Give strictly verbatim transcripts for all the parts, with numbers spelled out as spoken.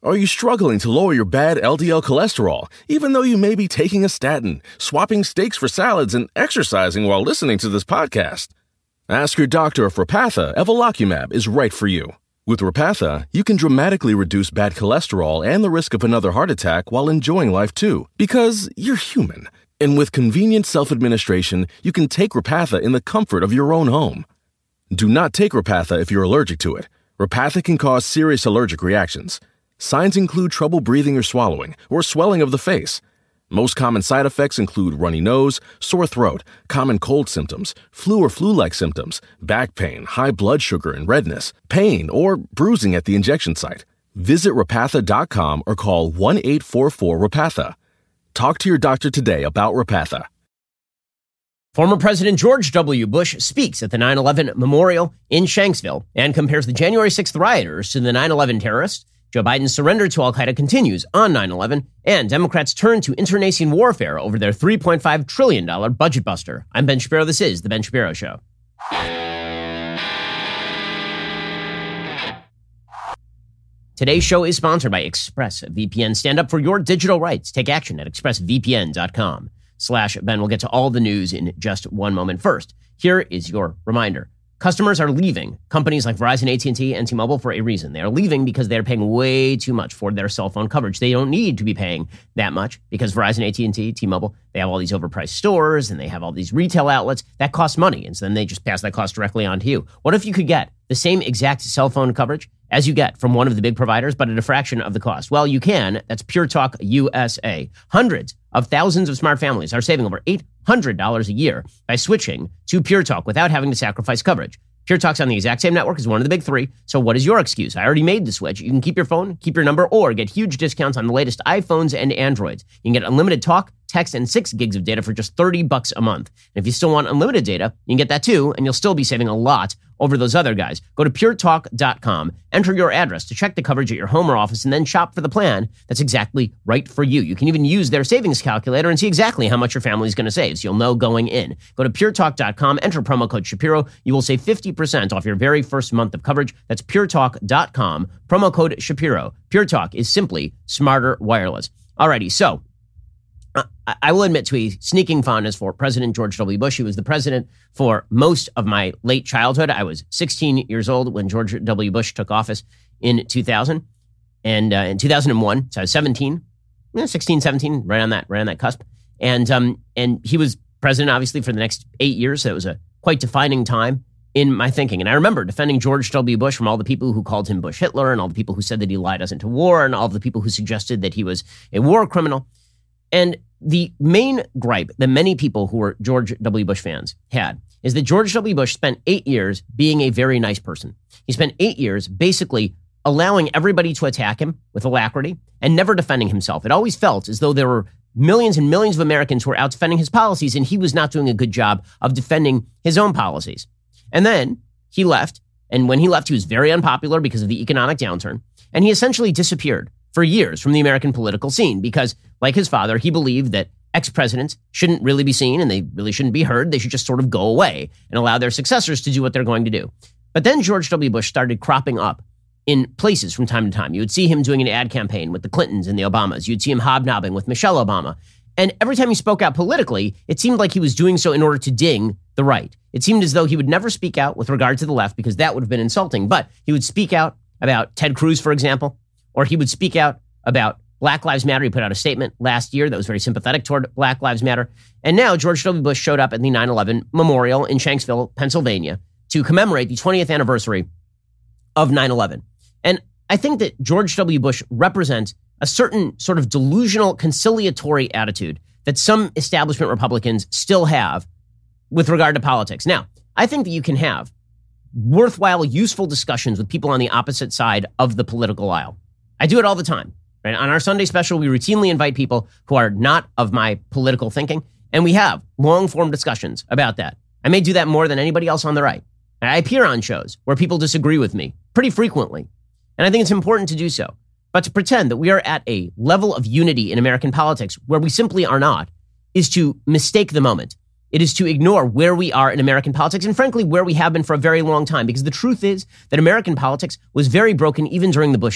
Are you struggling to lower your bad L D L cholesterol, even though you may be taking a statin, swapping steaks for salads, and exercising while listening to this podcast? Ask your doctor if Repatha Evolocumab is right for you. With Repatha, you can dramatically reduce bad cholesterol and the risk of another heart attack while enjoying life too, because you're human. And with convenient self-administration, you can take Repatha in the comfort of your own home. Do not take Repatha if you're allergic to it. Repatha can cause serious allergic reactions. Signs include trouble breathing or swallowing, or swelling of the face. Most common side effects include runny nose, sore throat, common cold symptoms, flu or flu-like symptoms, back pain, high blood sugar and redness, pain, or bruising at the injection site. Visit Repatha dot com or call one eight four four Repatha. Talk to your doctor today about Repatha. Former President George W. Bush speaks at the nine eleven memorial in Shanksville and compares the January sixth rioters to the nine eleven terrorists. Joe Biden's surrender to al-Qaeda continues on nine eleven, and Democrats turn to internecine warfare over their three point five trillion dollars budget buster. I'm Ben Shapiro. This is The Ben Shapiro Show. Today's show is sponsored by ExpressVPN. Stand up for your digital rights. Take action at expressvpn.com slash Ben. We'll get to all the news in just one moment. First, here is your reminder. Customers are leaving companies like Verizon, A T and T, and T-Mobile for a reason. They are leaving because they're paying way too much for their cell phone coverage. They don't need to be paying that much because Verizon, A T and T, T-Mobile, they have all these overpriced stores and they have all these retail outlets. That costs money, and so then they just pass that cost directly on to you. What if you could get the same exact cell phone coverage as you get from one of the big providers, but at a fraction of the cost? Well, you can. That's Pure Talk U S A. Hundreds of thousands of smart families are saving over eight hundred dollars a year by switching to Pure Talk without having to sacrifice coverage. Pure Talk's on the exact same network as one of the big three. So what is your excuse? I already made the switch. You can keep your phone, keep your number, or get huge discounts on the latest iPhones and Androids. You can get unlimited talk, text, and six gigs of data for just thirty bucks a month. And if you still want unlimited data, you can get that too, and you'll still be saving a lot over those other guys. Go to pure talk dot com, enter your address to check the coverage at your home or office, and then shop for the plan that's exactly right for you. You can even use their savings calculator and see exactly how much your family is going to save, so you'll know going in. Go to pure talk dot com, enter promo code Shapiro. You will save fifty percent off your very first month of coverage. That's pure talk dot com, promo code Shapiro. Pure Talk is simply smarter wireless. Alrighty, so I will admit to a sneaking fondness for President George W. Bush. He was the president for most of my late childhood. I was sixteen years old when George W. Bush took office in two thousand. And uh, in two thousand one, so I was seventeen, yeah, sixteen, seventeen, right on that, right on that cusp. And um, and he was president, obviously, for the next eight years. So it was a quite defining time in my thinking. And I remember defending George W. Bush from all the people who called him Bush Hitler and all the people who said that he lied us into war and all the people who suggested that he was a war criminal. And the main gripe that many people who were George W. Bush fans had is that George W. Bush spent eight years being a very nice person. He spent eight years basically allowing everybody to attack him with alacrity and never defending himself. It always felt as though there were millions and millions of Americans who were out defending his policies, and he was not doing a good job of defending his own policies. And then he left, and when he left, he was very unpopular because of the economic downturn, and he essentially disappeared for years from the American political scene because, like his father, he believed that ex-presidents shouldn't really be seen and they really shouldn't be heard. They should just sort of go away and allow their successors to do what they're going to do. But then George W. Bush started cropping up in places from time to time. You would see him doing an ad campaign with the Clintons and the Obamas. You'd see him hobnobbing with Michelle Obama. And every time he spoke out politically, it seemed like he was doing so in order to ding the right. It seemed as though he would never speak out with regard to the left because that would have been insulting. But he would speak out about Ted Cruz, for example, or he would speak out about Black Lives Matter. He put out a statement last year that was very sympathetic toward Black Lives Matter. And now George W. Bush showed up at the nine eleven memorial in Shanksville, Pennsylvania, to commemorate the twentieth anniversary of nine eleven. And I think that George W. Bush represents a certain sort of delusional conciliatory attitude that some establishment Republicans still have with regard to politics. Now, I think that you can have worthwhile, useful discussions with people on the opposite side of the political aisle. I do it all the time. Right? On our Sunday special, we routinely invite people who are not of my political thinking, and we have long-form discussions about that. I may do that more than anybody else on the right. I appear on shows where people disagree with me pretty frequently, and I think it's important to do so. But to pretend that we are at a level of unity in American politics where we simply are not is to mistake the moment. It is to ignore where we are in American politics and, frankly, where we have been for a very long time, because the truth is that American politics was very broken even during the Bush era.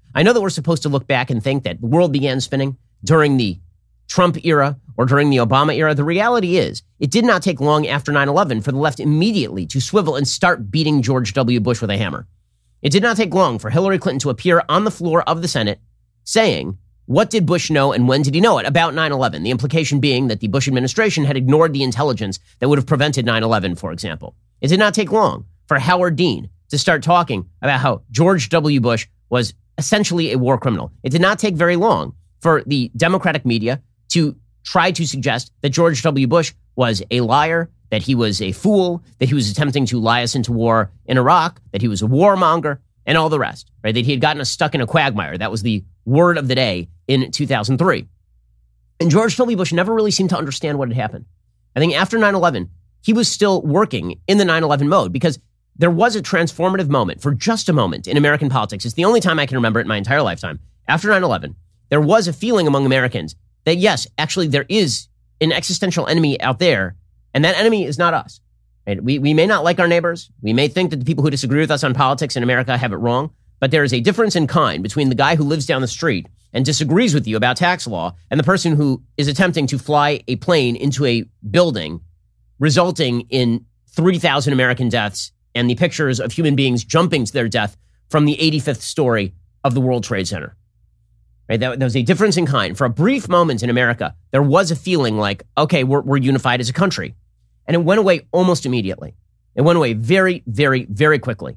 I know that we're supposed to look back and think that the world began spinning during the Trump era or during the Obama era. The reality is it did not take long after nine eleven for the left immediately to swivel and start beating George W. Bush with a hammer. It did not take long for Hillary Clinton to appear on the floor of the Senate saying, what did Bush know and when did he know it about nine eleven? The implication being that the Bush administration had ignored the intelligence that would have prevented nine eleven, for example. It did not take long for Howard Dean to start talking about how George W. Bush was essentially a war criminal. It did not take very long for the Democratic media to try to suggest that George W. Bush was a liar, that he was a fool, that he was attempting to lie us into war in Iraq, that he was a warmonger, and all the rest, right? That he had gotten us stuck in a quagmire. That was the word of the day in two thousand three. And George W. Bush never really seemed to understand what had happened. I think after nine eleven, he was still working in the nine eleven mode because there was a transformative moment for just a moment in American politics. It's the only time I can remember it in my entire lifetime. After nine eleven, there was a feeling among Americans that yes, actually there is an existential enemy out there, and that enemy is not us. Right? We, we may not like our neighbors. We may think that the people who disagree with us on politics in America have it wrong, but there is a difference in kind between the guy who lives down the street and disagrees with you about tax law and the person who is attempting to fly a plane into a building, resulting in three thousand American deaths and the pictures of human beings jumping to their death from the eighty-fifth story of the World Trade Center. Right? That, that was a difference in kind. For a brief moment in America, there was a feeling like, okay, we're, we're unified as a country. And it went away almost immediately. It went away very, very, very quickly.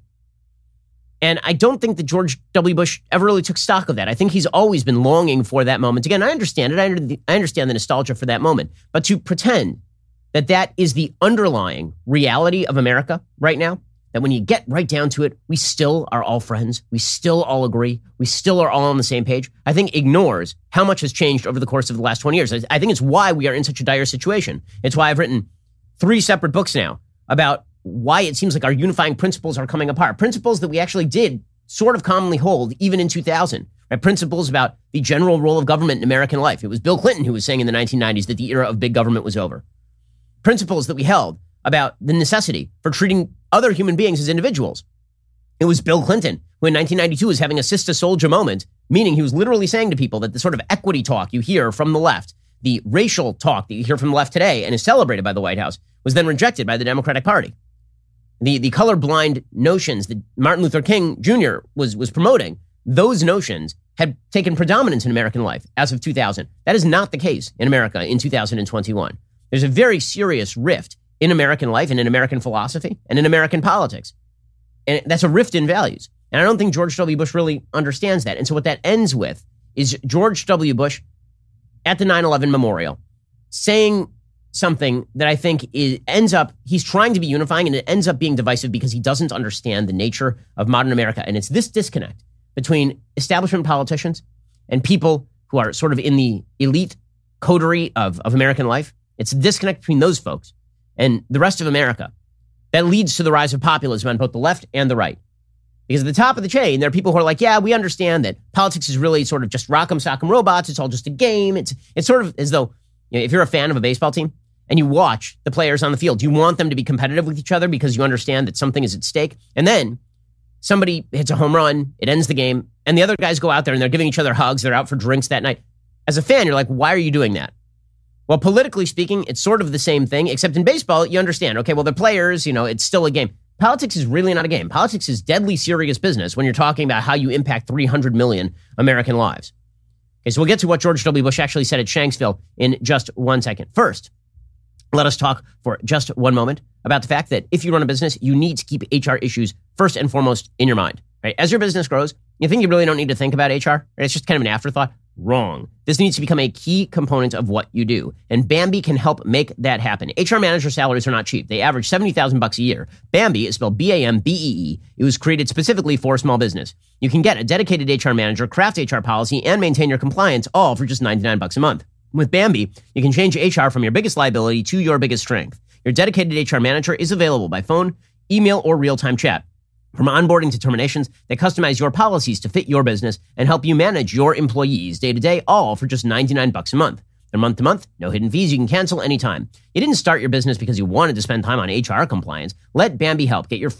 And I don't think that George W. Bush ever really took stock of that. I think he's always been longing for that moment. Again, I understand it. I, under, I understand the nostalgia for that moment. But to pretend that that is the underlying reality of America right now, that when you get right down to it, we still are all friends. We still all agree. We still are all on the same page. I think ignores how much has changed over the course of the last twenty years. I think it's why we are in such a dire situation. It's why I've written three separate books now about why it seems like our unifying principles are coming apart. Principles that we actually did sort of commonly hold even in two thousand. Right? Principles about the general role of government in American life. It was Bill Clinton who was saying in the nineteen nineties that the era of big government was over. Principles that we held about the necessity for treating other human beings as individuals. It was Bill Clinton who in nineteen ninety-two was having a sister soldier moment, meaning he was literally saying to people that the sort of equity talk you hear from the left, the racial talk that you hear from the left today and is celebrated by the White House, was then rejected by the Democratic Party. The, the colorblind notions that Martin Luther King Junior was, was promoting, those notions had taken predominance in American life as of two thousand. That is not the case in America in two thousand twenty-one. There's a very serious rift in American life and in American philosophy and in American politics. And that's a rift in values. And I don't think George W. Bush really understands that. And so what that ends with is George W. Bush at the nine eleven memorial saying something that I think is, ends up, he's trying to be unifying and it ends up being divisive because he doesn't understand the nature of modern America. And it's this disconnect between establishment politicians and people who are sort of in the elite coterie of, of American life. It's a disconnect between those folks and the rest of America that leads to the rise of populism on both the left and the right. Because at the top of the chain, there are people who are like, yeah, we understand that politics is really sort of just rock'em sock'em robots. It's all just a game. It's it's sort of as though, you know, if you're a fan of a baseball team and you watch the players on the field, you want them to be competitive with each other because you understand that something is at stake. And then somebody hits a home run, it ends the game, and the other guys go out there and they're giving each other hugs. They're out for drinks that night. As a fan, you're like, why are you doing that? Well, politically speaking, it's sort of the same thing, except in baseball, you understand, okay, well, they're players, you know, it's still a game. Politics is really not a game. Politics is deadly serious business when you're talking about how you impact three hundred million American lives. Okay, so we'll get to what George W. Bush actually said at Shanksville in just one second. First, let us talk for just one moment about the fact that if you run a business, you need to keep H R issues first and foremost in your mind. Right? As your business grows, you think you really don't need to think about H R? Right? It's just kind of an afterthought. Wrong. This needs to become a key component of what you do. And Bambee can help make that happen. H R manager salaries are not cheap. They average seventy thousand bucks a year. Bambee is spelled B A M B E E. It was created specifically for small business. You can get a dedicated H R manager, craft H R policy, and maintain your compliance all for just ninety-nine bucks a month. With Bambee, you can change H R from your biggest liability to your biggest strength. Your dedicated H R manager is available by phone, email, or real-time chat. From onboarding to terminations, they customize your policies to fit your business and help you manage your employees day to day, all for just ninety-nine bucks a month. They're month to month, no hidden fees, you can cancel anytime. You didn't start your business because you wanted to spend time on H R compliance. Let Bambee help. Get your free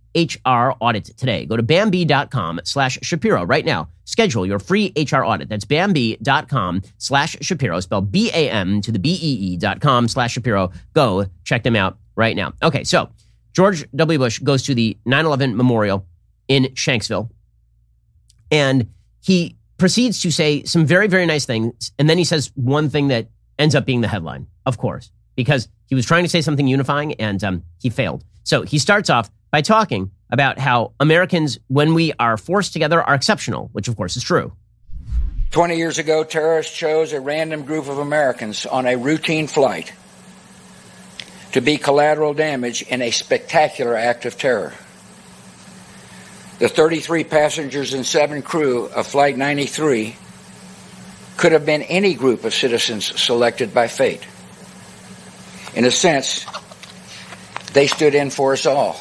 H R audit today. Go to Bambee.com slash Shapiro right now. Schedule your free H R audit. That's Bambee.com slash Shapiro. Spell B A M to the B E E dot com slash Shapiro. Go check them out right now. Okay, so George W. Bush goes to the nine eleven memorial in Shanksville, and he proceeds to say some very, very nice things. And then he says one thing that ends up being the headline, of course, because he was trying to say something unifying and um, he failed. So he starts off by talking about how Americans, when we are forced together, are exceptional, which of course is true. twenty years ago, terrorists chose a random group of Americans on a routine flight to be collateral damage in a spectacular act of terror. The thirty-three passengers and seven crew of Flight ninety-three could have been any group of citizens selected by fate. In a sense, they stood in for us all.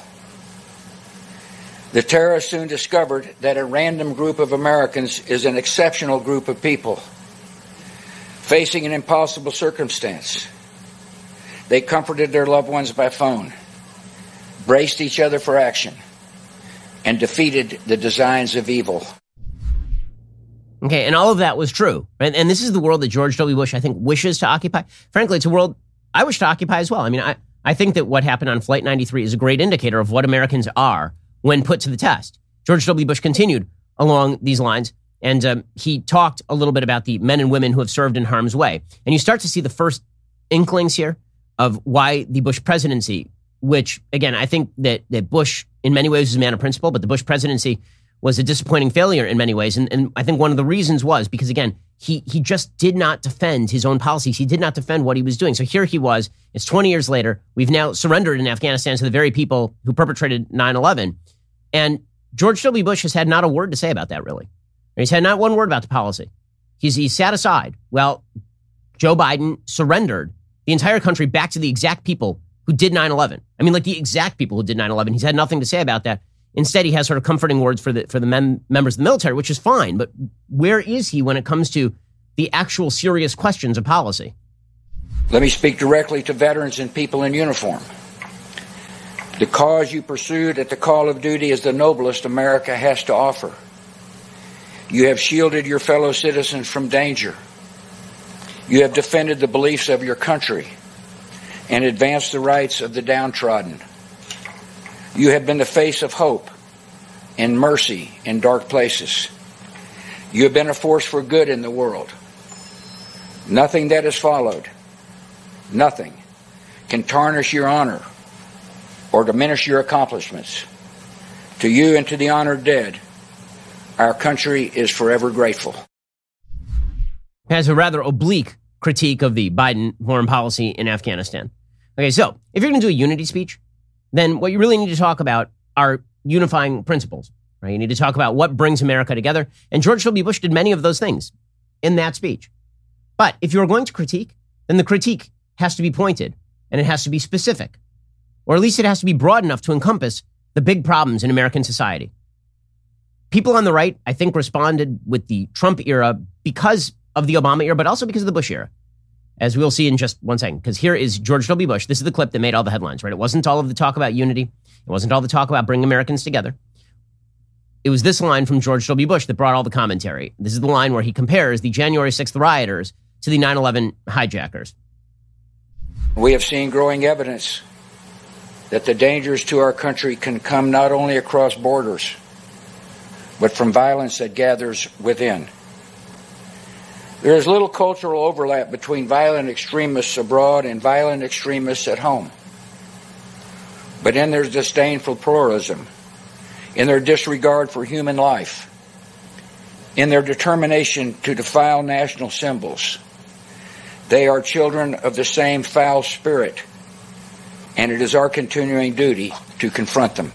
The terrorists soon discovered that a random group of Americans is an exceptional group of people facing an impossible circumstance. They comforted their loved ones by phone, braced each other for action, and defeated the designs of evil. Okay, and all of that was true. Right? And this is the world that George W. Bush, I think, wishes to occupy. Frankly, it's a world I wish to occupy as well. I mean, I, I think that what happened on Flight ninety-three is a great indicator of what Americans are when put to the test. George W. Bush continued along these lines, and um, he talked a little bit about the men and women who have served in harm's way. And you start to see the first inklings here of why the Bush presidency, which, again, I think that, that Bush in many ways was a man of principle, but the Bush presidency was a disappointing failure in many ways. And, and I think one of the reasons was because, again, he he just did not defend his own policies. He did not defend what he was doing. So here he was. It's twenty years later. We've now surrendered in Afghanistan to the very people who perpetrated nine eleven. And George W. Bush has had not a word to say about that, really. He's had not one word about the policy. He's, he's sat aside. Well, Joe Biden surrendered the entire country back to the exact people who did nine eleven. I mean, like the exact people who did nine eleven. He's had nothing to say about that. Instead, he has sort of comforting words for the for the mem- members of the military, which is fine. But where is he when it comes to the actual serious questions of policy? Let me speak directly to veterans and people in uniform. The cause you pursued at the call of duty is the noblest America has to offer. You have shielded your fellow citizens from danger. You have defended the beliefs of your country and advanced the rights of the downtrodden. You have been the face of hope and mercy in dark places. You have been a force for good in the world. Nothing that has followed, nothing, can tarnish your honor or diminish your accomplishments. To you and to the honored dead, our country is forever grateful. Has a rather oblique critique of the Biden foreign policy in Afghanistan. Okay, so if you're going to do a unity speech, then what you really need to talk about are unifying principles, right? You need to talk about what brings America together. And George W. Bush did many of those things in that speech. But if you're going to critique, then the critique has to be pointed and it has to be specific, or at least it has to be broad enough to encompass the big problems in American society. People on the right, I think, responded with the Trump era because of the Obama era, but also because of the Bush era, as we'll see in just one second, because here is George W. Bush. This is the clip that made all the headlines, right? It wasn't all of the talk about unity. It wasn't all the talk about bringing Americans together. It was this line from George W. Bush that brought all the commentary. This is the line where he compares the January sixth rioters to the nine eleven hijackers. We have seen growing evidence that the dangers to our country can come not only across borders, but from violence that gathers within. There is little cultural overlap between violent extremists abroad and violent extremists at home. But in their disdain for pluralism, in their disregard for human life, in their determination to defile national symbols, they are children of the same foul spirit, and it is our continuing duty to confront them.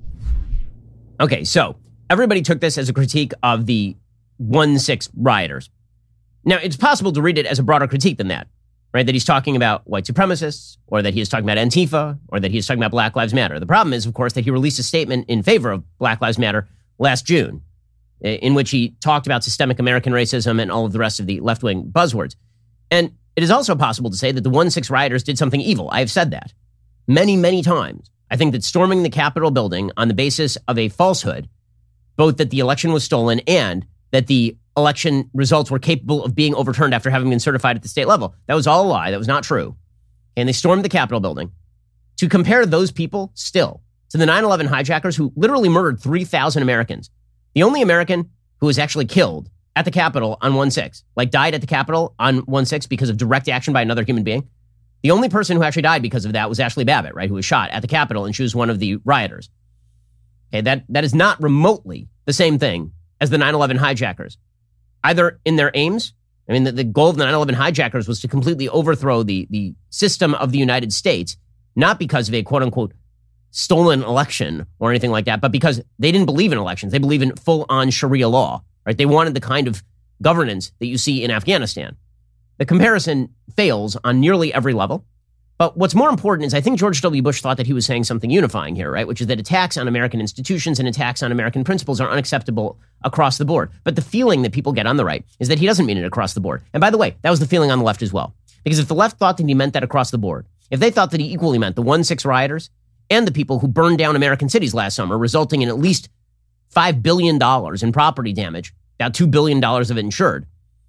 Okay, so everybody took this as a critique of the one six rioters. Now, it's possible to read it as a broader critique than that, right? That he's talking about white supremacists, or that he is talking about Antifa, or that he is talking about Black Lives Matter. The problem is, of course, that he released a statement in favor of Black Lives Matter last June, in which he talked about systemic American racism and all of the rest of the left-wing buzzwords. And it is also possible to say that the one six rioters did something evil. I have said that many, many times. I think that storming the Capitol building on the basis of a falsehood, both that the election was stolen and that the election results were capable of being overturned after having been certified at the state level, that was all a lie. That was not true. And they stormed the Capitol building. To compare those people still to the nine eleven hijackers who literally murdered three thousand Americans. The only American who was actually killed at the Capitol on one six, like died at the Capitol on one six because of direct action by another human being. The only person who actually died because of that was Ashley Babbitt, right, who was shot at the Capitol, and she was one of the rioters. Okay, that, that is not remotely the same thing as the nine eleven hijackers, either in their aims. I mean, the, the goal of the nine eleven hijackers was to completely overthrow the, the system of the United States, not because of a quote-unquote stolen election or anything like that, but because they didn't believe in elections. They believe in full-on Sharia law, right? They wanted the kind of governance that you see in Afghanistan. The comparison fails on nearly every level. But what's more important is I think George W. Bush thought that he was saying something unifying here, right? Which is that attacks on American institutions and attacks on American principles are unacceptable across the board. But the feeling that people get on the right is that he doesn't mean it across the board. And by the way, that was the feeling on the left as well. Because if the left thought that he meant that across the board, if they thought that he equally meant the one six rioters and the people who burned down American cities last summer, resulting in at least five billion dollars in property damage, about two billion dollars of it insured,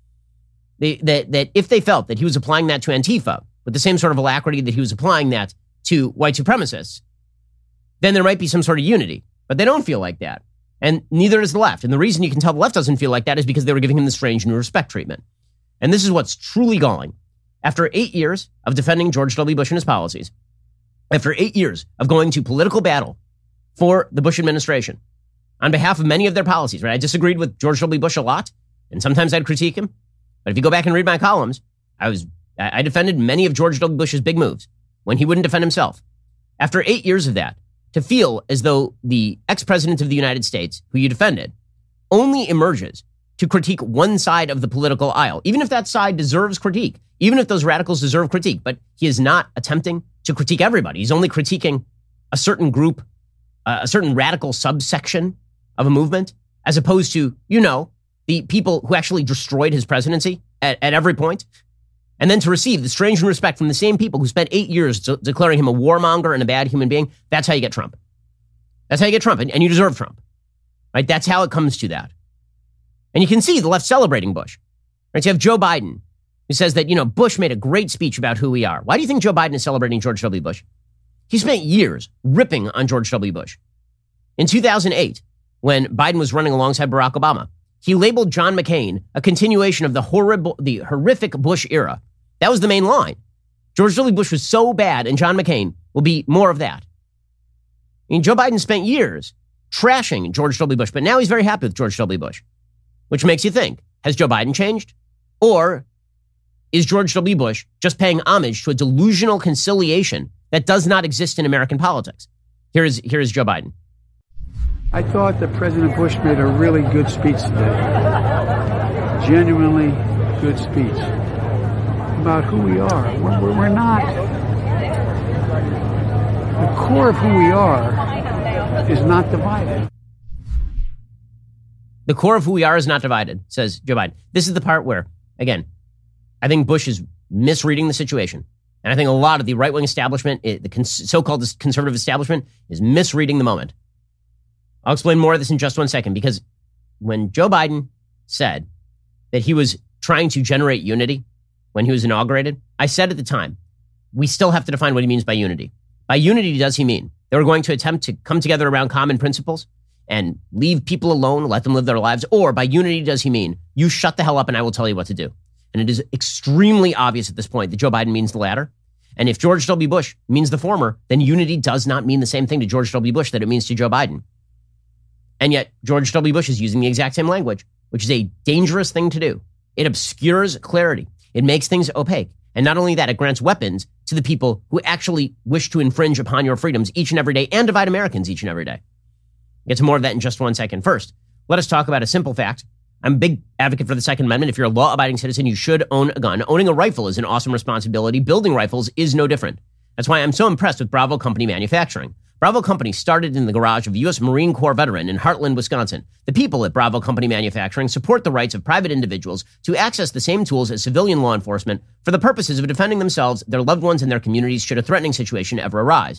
they, that, that if they felt that he was applying that to Antifa with the same sort of alacrity that he was applying that to white supremacists, then there might be some sort of unity. But they don't feel like that. And neither does the left. And the reason you can tell the left doesn't feel like that is because they were giving him the strange new respect treatment. And this is what's truly galling. After eight years of defending George W. Bush and his policies, after eight years of going to political battle for the Bush administration on behalf of many of their policies, right? I disagreed with George W. Bush a lot, and sometimes I'd critique him. But if you go back and read my columns, I was I defended many of George W. Bush's big moves when he wouldn't defend himself. After eight years of that, to feel as though the ex-president of the United States, who you defended, only emerges to critique one side of the political aisle, even if that side deserves critique, even if those radicals deserve critique, but he is not attempting to critique everybody. He's only critiquing a certain group, uh, a certain radical subsection of a movement, as opposed to, you know, the people who actually destroyed his presidency at, at every point. And then to receive the strange respect from the same people who spent eight years de- declaring him a warmonger and a bad human being. That's how you get Trump. That's how you get Trump, and, and you deserve Trump. Right? That's how it comes to that. And you can see the left celebrating Bush. Right? So you have Joe Biden, who says that, you know, Bush made a great speech about who we are. Why do you think Joe Biden is celebrating George W. Bush? He spent years ripping on George W. Bush. In two thousand eight, when Biden was running alongside Barack Obama, he labeled John McCain a continuation of the horrible, the horrific Bush era. That was the main line. George W. Bush was so bad, and John McCain will be more of that. I mean, Joe Biden spent years trashing George W. Bush, but now he's very happy with George W. Bush, which makes you think, has Joe Biden changed? Or is George W. Bush just paying homage to a delusional conciliation that does not exist in American politics? Here is, here is Joe Biden. I thought that President Bush made a really good speech today. Genuinely good speech about who we are. We're, we're, we're not. The core of who we are is not divided. The core of who we are is not divided, says Joe Biden. This is the part where, again, I think Bush is misreading the situation. And I think a lot of the right-wing establishment, the so-called conservative establishment, is misreading the moment. I'll explain more of this in just one second, because when Joe Biden said that he was trying to generate unity when he was inaugurated, I said at the time, we still have to define what he means by unity. By unity, does he mean they were going to attempt to come together around common principles and leave people alone, let them live their lives? Or by unity, does he mean you shut the hell up and I will tell you what to do? And it is extremely obvious at this point that Joe Biden means the latter. And if George W. Bush means the former, then unity does not mean the same thing to George W. Bush that it means to Joe Biden. And yet George W. Bush is using the exact same language, which is a dangerous thing to do. It obscures clarity. It makes things opaque. And not only that, it grants weapons to the people who actually wish to infringe upon your freedoms each and every day and divide Americans each and every day. Get to more of that in just one second. First, let us talk about a simple fact. I'm a big advocate for the Second Amendment. If you're a law-abiding citizen, you should own a gun. Owning a rifle is an awesome responsibility. Building rifles is no different. That's why I'm so impressed with Bravo Company Manufacturing. Bravo Company started in the garage of a U S Marine Corps veteran in Heartland, Wisconsin. The people at Bravo Company Manufacturing support the rights of private individuals to access the same tools as civilian law enforcement for the purposes of defending themselves, their loved ones, and their communities should a threatening situation ever arise.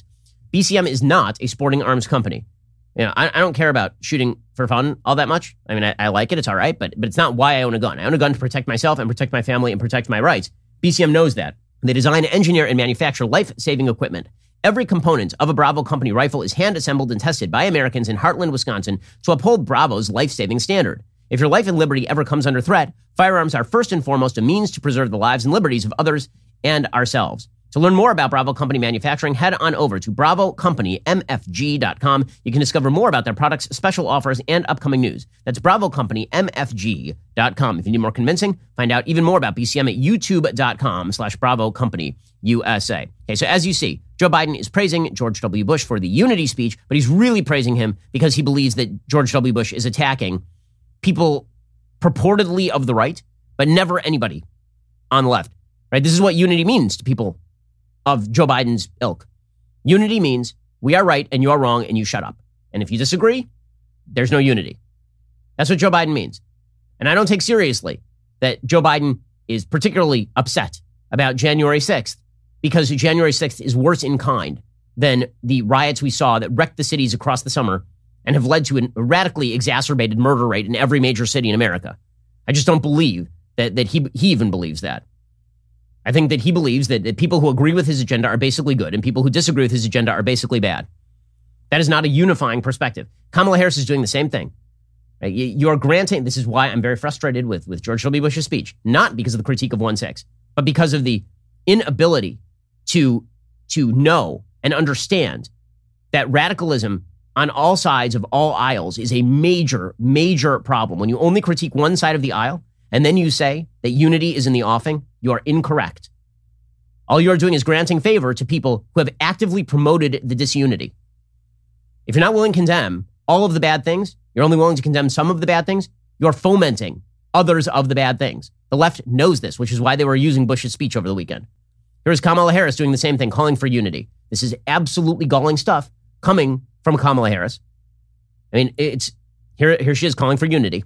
B C M is not a sporting arms company. You know, I, I don't care about shooting for fun all that much. I mean, I, I like it. It's all right, but but it's not why I own a gun. I own a gun to protect myself and protect my family and protect my rights. B C M knows that. They design, engineer, and manufacture life-saving equipment. Every component of a Bravo company rifle is hand-assembled and tested by Americans in Heartland, Wisconsin to uphold Bravo's life-saving standard. If your life and liberty ever comes under threat, firearms are first and foremost a means to preserve the lives and liberties of others and ourselves. To learn more about Bravo Company Manufacturing, head on over to bravo company m f g dot com. You can discover more about their products, special offers, and upcoming news. That's bravo company m f g dot com. If you need more convincing, find out even more about B C M at youtube dot com slash bravo company U S A. Okay, so as you see, Joe Biden is praising George W. Bush for the unity speech, but he's really praising him because he believes that George W. Bush is attacking people purportedly of the right, but never anybody on the left. Right? This is what unity means to people of Joe Biden's ilk. Unity means we are right and you are wrong and you shut up. And if you disagree, there's no unity. That's what Joe Biden means. And I don't take seriously that Joe Biden is particularly upset about January sixth because January sixth is worse in kind than the riots we saw that wrecked the cities across the summer and have led to a radically exacerbated murder rate in every major city in America. I just don't believe that, that he, he even believes that. I think that he believes that, that people who agree with his agenda are basically good and people who disagree with his agenda are basically bad. That is not a unifying perspective. Kamala Harris is doing the same thing. Right? You, you are granting, this is why I'm very frustrated with, with George W. Bush's speech, not because of the critique of one six, but because of the inability to, to know and understand that radicalism on all sides of all aisles is a major, major problem. When you only critique one side of the aisle and then you say that unity is in the offing, you are incorrect. All you are doing is granting favor to people who have actively promoted the disunity. If you're not willing to condemn all of the bad things, you're only willing to condemn some of the bad things, you're fomenting others of the bad things. The left knows this, which is why they were using Bush's speech over the weekend. Here's Kamala Harris doing the same thing, calling for unity. This is absolutely galling stuff coming from Kamala Harris. I mean, it's here, here she is calling for unity.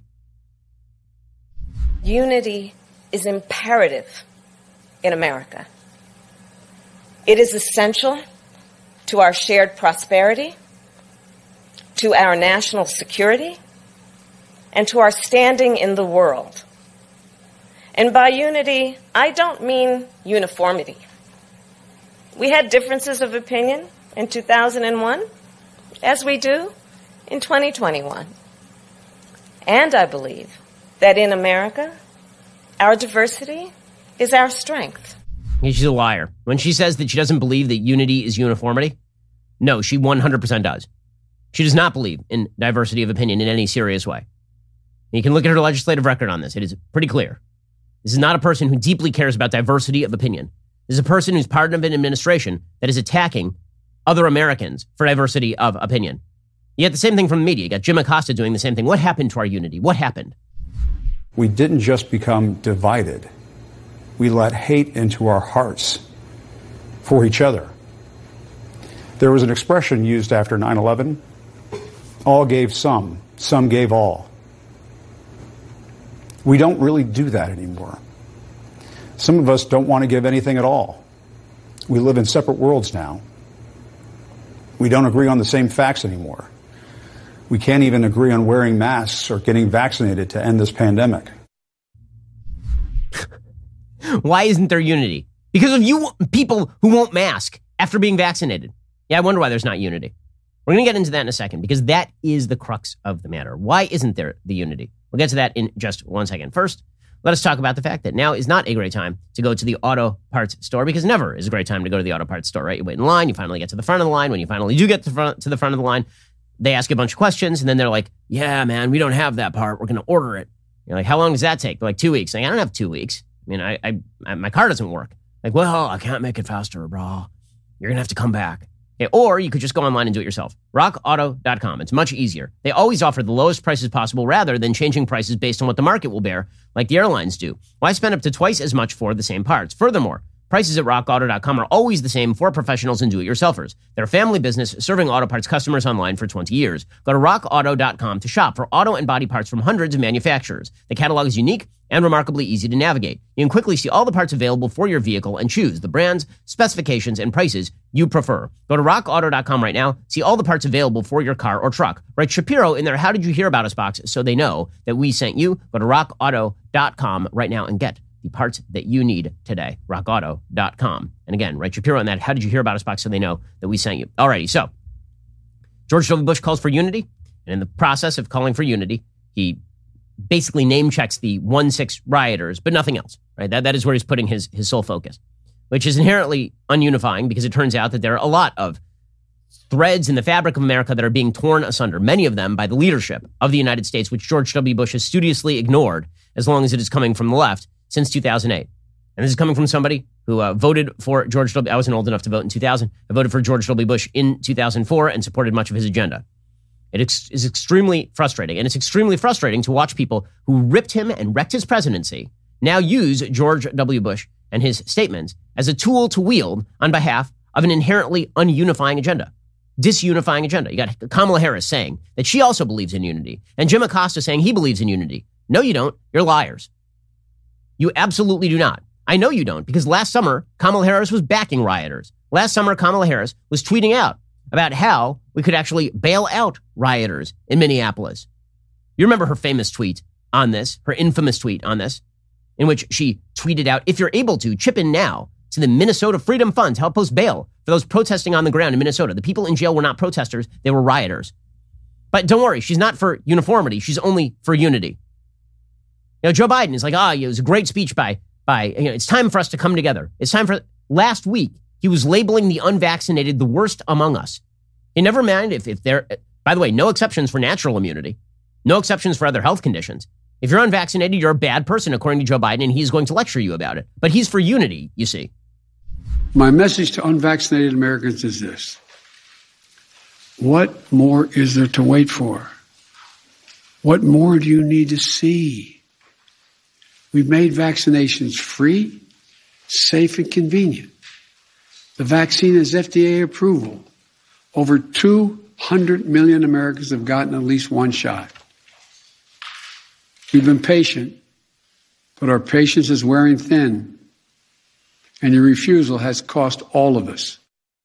Unity is imperative in America. It is essential to our shared prosperity, to our national security, and to our standing in the world. And by unity, I don't mean uniformity. We had differences of opinion in two thousand one, as we do in twenty twenty-one. And I believe that in America, our diversity is our strength. She's a liar. When she says that she doesn't believe that unity is uniformity, no, she one hundred percent does. She does not believe in diversity of opinion in any serious way. And you can look at her legislative record on this. It is pretty clear. This is not a person who deeply cares about diversity of opinion. This is a person who's part of an administration that is attacking other Americans for diversity of opinion. You get the same thing from the media. You got Jim Acosta doing the same thing. What happened to our unity? What happened? We didn't just become divided. We let hate into our hearts for each other. There was an expression used after nine eleven. All gave some, some gave all. We don't really do that anymore. Some of us don't want to give anything at all. We live in separate worlds now. We don't agree on the same facts anymore. We can't even agree on wearing masks or getting vaccinated to end this pandemic. Why isn't there unity? Because of you people who won't mask after being vaccinated. Yeah, I wonder why there's not unity. We're going to get into that in a second because that is the crux of the matter. Why isn't there the unity? We'll get to that in just one second. First, let us talk about the fact that now is not a great time to go to the auto parts store because never is a great time to go to the auto parts store, right? You wait in line, you finally get to the front of the line. When you finally do get to the front, to the front of the line, they ask you a bunch of questions and then they're like, yeah, man, we don't have that part. We're going to order it. You're like, how long does that take? They're like, two weeks. Like, I don't have two weeks. I mean, I, I, I my car doesn't work. Like, well, I can't make it faster, bro. You're going to have to come back. Okay, or you could just go online and do it yourself. rock auto dot com. It's much easier. They always offer the lowest prices possible rather than changing prices based on what the market will bear, like the airlines do. Why spend up to twice as much for the same parts? Furthermore, Prices at rock auto dot com are always the same for professionals and do-it-yourselfers. They're a family business serving auto parts customers online for twenty years. Go to rock auto dot com to shop for auto and body parts from hundreds of manufacturers. The catalog is unique and remarkably easy to navigate. You can quickly see all the parts available for your vehicle and choose the brands, specifications, and prices you prefer. Go to rock auto dot com right now. See all the parts available for your car or truck. Write Shapiro in their How Did You Hear About Us box so they know that we sent you. Go to rock auto dot com right now and get the parts that you need today. rock auto dot com. And again, write Shapiro in that How Did You Hear About Us box so they know that we sent you. Alrighty, so George W. Bush calls for unity, and in the process of calling for unity, he basically name checks the one six rioters, but nothing else, right? That, that is where he's putting his, his sole focus, which is inherently ununifying because it turns out that there are a lot of threads in the fabric of America that are being torn asunder, many of them by the leadership of the United States, which George W. Bush has studiously ignored as long as it is coming from the left since two thousand eight. And this is coming from somebody who uh, voted for George W. I wasn't old enough to vote in two thousand. I voted for George W. Bush in two thousand four and supported much of his agenda. It ex- is extremely frustrating. And it's extremely frustrating to watch people who ripped him and wrecked his presidency now use George W. Bush and his statements as a tool to wield on behalf of an inherently ununifying agenda, disunifying agenda. You got Kamala Harris saying that she also believes in unity, and Jim Acosta saying he believes in unity. No, you don't. You're liars. You absolutely do not. I know you don't, because last summer, Kamala Harris was backing rioters. Last summer, Kamala Harris was tweeting out about how we could actually bail out rioters in Minneapolis. You remember her famous tweet on this, her infamous tweet on this, in which she tweeted out, if you're able to, chip in now to the Minnesota Freedom Fund to help post bail for those protesting on the ground in Minnesota. The people in jail were not protesters, they were rioters. But don't worry, she's not for uniformity, she's only for unity. You know, Joe Biden is like, ah, oh, it was a great speech by, by, you know, it's time for us to come together. It's time for, last week, he was labeling the unvaccinated the worst among us. And never mind if, if they're, by the way, no exceptions for natural immunity, no exceptions for other health conditions. If you're unvaccinated, you're a bad person, according to Joe Biden, and he's going to lecture you about it. But he's for unity, you see. My message to unvaccinated Americans is this. What more is there to wait for? What more do you need to see? We've made vaccinations free, safe, and convenient. The vaccine has F D A approval. Over two hundred million Americans have gotten at least one shot. We've been patient, but our patience is wearing thin, and your refusal has cost all of us.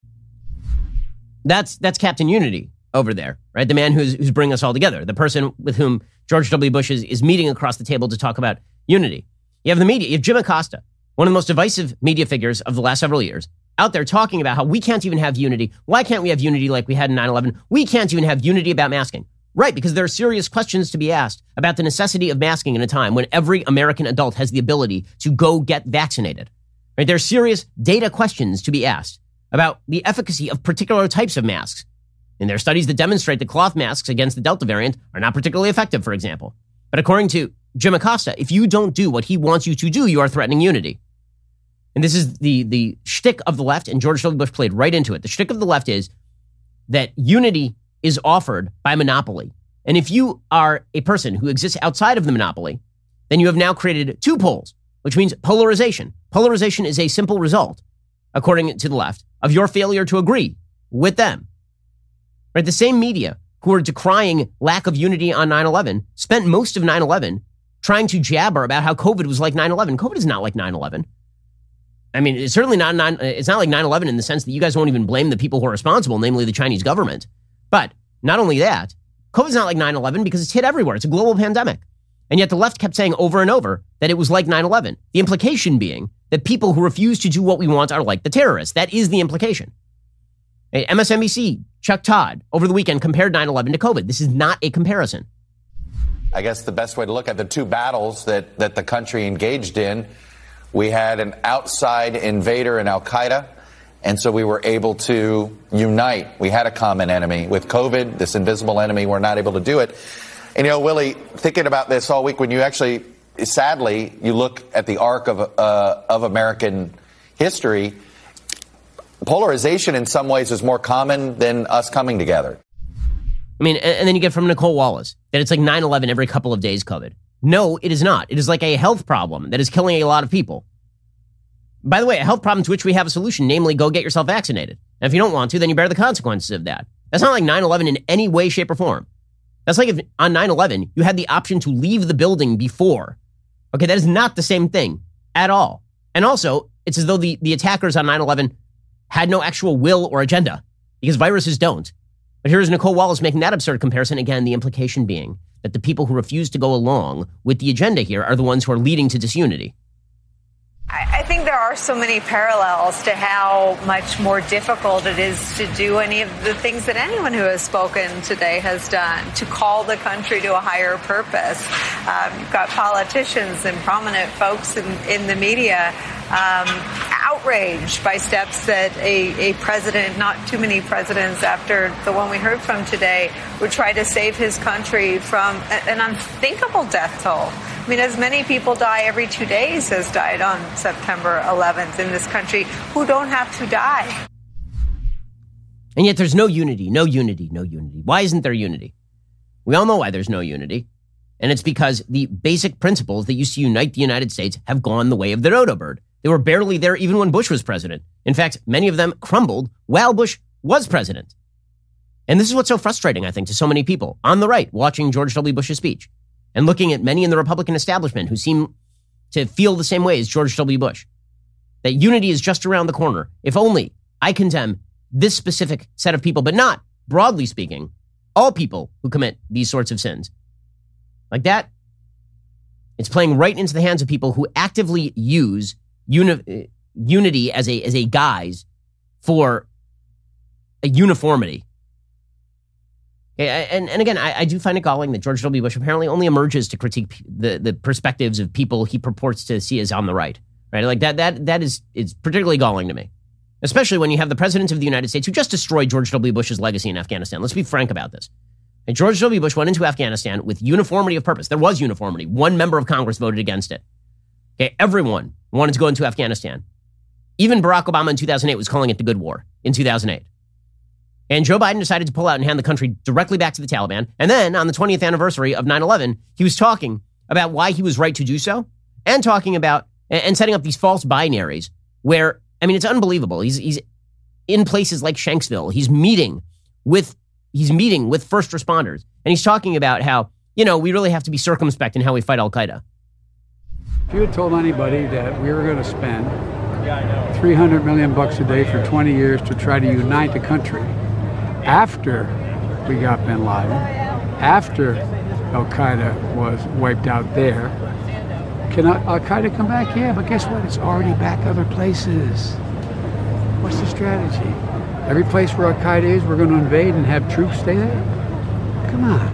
That's that's Captain Unity over there, right? The man who's who's bringing us all together, the person with whom George W. Bush is, is meeting across the table to talk about unity. You have the media, you have Jim Acosta, one of the most divisive media figures of the last several years, out there talking about how we can't even have unity. Why can't we have unity like we had in nine eleven? We can't even have unity about masking. Right, because there are serious questions to be asked about the necessity of masking in a time when every American adult has the ability to go get vaccinated. Right, there are serious data questions to be asked about the efficacy of particular types of masks. And there are studies that demonstrate that cloth masks against the Delta variant are not particularly effective, for example. But according to Jim Acosta, if you don't do what he wants you to do, you are threatening unity. And this is the, the shtick of the left, and George W. Bush played right into it. The shtick of the left is that unity is offered by monopoly. And if you are a person who exists outside of the monopoly, then you have now created two poles, which means polarization. Polarization is a simple result, according to the left, of your failure to agree with them. Right? The same media who are decrying lack of unity on nine eleven spent most of nine eleven trying to jabber about how COVID was like nine eleven. COVID is not like nine eleven. I mean, it's certainly not, nine, it's not like nine eleven in the sense that you guys won't even blame the people who are responsible, namely the Chinese government. But not only that, COVID's not like nine eleven because it's hit everywhere. It's a global pandemic. And yet the left kept saying over and over that it was like nine eleven. The implication being that people who refuse to do what we want are like the terrorists. That is the implication. M S N B C, Chuck Todd, over the weekend compared nine eleven to COVID. This is not a comparison. I guess the best way to look at the two battles that, that the country engaged in, we had an outside invader in Al-Qaeda, and so we were able to unite. We had a common enemy. With COVID, this invisible enemy, we're not able to do it. And, you know, Willie, thinking about this all week, when you actually, sadly, you look at the arc of, uh, of American history, polarization in some ways is more common than us coming together. I mean, and then you get from Nicole Wallace that it's like nine eleven every couple of days COVID. No, it is not. It is like a health problem that is killing a lot of people. By the way, a health problem to which we have a solution, namely go get yourself vaccinated. And if you don't want to, then you bear the consequences of that. That's not like nine eleven in any way, shape, or form. That's like if on nine eleven, you had the option to leave the building before. Okay, that is not the same thing at all. And also, it's as though the, the attackers on nine eleven had no actual will or agenda, because viruses don't. But here's Nicole Wallace making that absurd comparison. Again, the implication being that the people who refuse to go along with the agenda here are the ones who are leading to disunity. I think there are so many parallels to how much more difficult it is to do any of the things that anyone who has spoken today has done, to call the country to a higher purpose. Um, you've got politicians and prominent folks in, in the media um, outraged by steps that a, a president, not too many presidents after the one we heard from today, would try to save his country from an unthinkable death toll. I mean, as many people die every two days as died on September eleventh in this country who don't have to die. And yet there's no unity, no unity, no unity. Why isn't there unity? We all know why there's no unity. And it's because the basic principles that used to unite the United States have gone the way of the dodo bird. They were barely there even when Bush was president. In fact, many of them crumbled while Bush was president. And this is what's so frustrating, I think, to so many people on the right watching George W. Bush's speech. And looking at many in the Republican establishment who seem to feel the same way as George W. Bush, that unity is just around the corner. If only I condemn this specific set of people, but not, broadly speaking, all people who commit these sorts of sins. Like that, it's playing right into the hands of people who actively use uni- unity as a, as a guise for a uniformity. And, and again, I, I do find it galling that George W. Bush apparently only emerges to critique the, the perspectives of people he purports to see as on the right, right? Like that, that, that is, it's particularly galling to me, especially when you have the president of the United States who just destroyed George W. Bush's legacy in Afghanistan. Let's be frank about this. And George W. Bush went into Afghanistan with uniformity of purpose. There was uniformity. One member of Congress voted against it. Okay, everyone wanted to go into Afghanistan. Even Barack Obama in two thousand eight was calling it the good war in two thousand eight. And Joe Biden decided to pull out and hand the country directly back to the Taliban. And then on the twentieth anniversary of nine eleven, he was talking about why he was right to do so and talking about and setting up these false binaries where, I mean, it's unbelievable. He's he's in places like Shanksville. He's meeting with he's meeting with first responders. And he's talking about how, you know, we really have to be circumspect in how we fight Al-Qaeda. If you had told anybody that we were going to spend three hundred million bucks a day for twenty years to try to unite the country, after we got bin Laden, after Al-Qaeda was wiped out there, can Al-Qaeda come back? Yeah, but guess what? It's already back other places. What's the strategy? Every place where Al-Qaeda is, we're going to invade and have troops stay there? Come on.